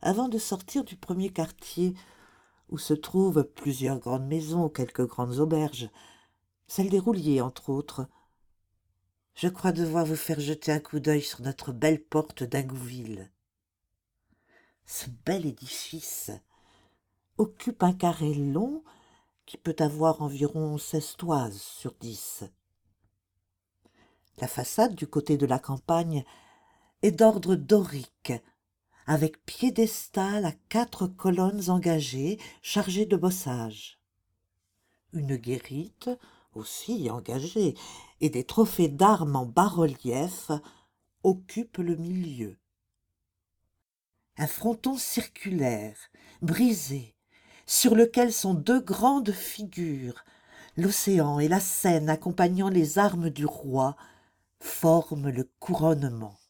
avant de sortir du premier quartier, où se trouvent plusieurs grandes maisons, quelques grandes auberges, celle des Rouliers, entre autres. Je crois devoir vous faire jeter un coup d'œil sur notre belle porte d'Ingouville. Ce bel édifice occupe un carré long qui peut avoir environ 16 toises sur 10. La façade du côté de la campagne est d'ordre dorique, avec piédestal à 4 colonnes engagées chargées de bossages. Une guérite, aussi engagée, et des trophées d'armes en bas-relief occupent le milieu. Un fronton circulaire, brisé, sur lequel sont 2 grandes figures, l'océan et la Seine accompagnant les armes du roi, forme le couronnement.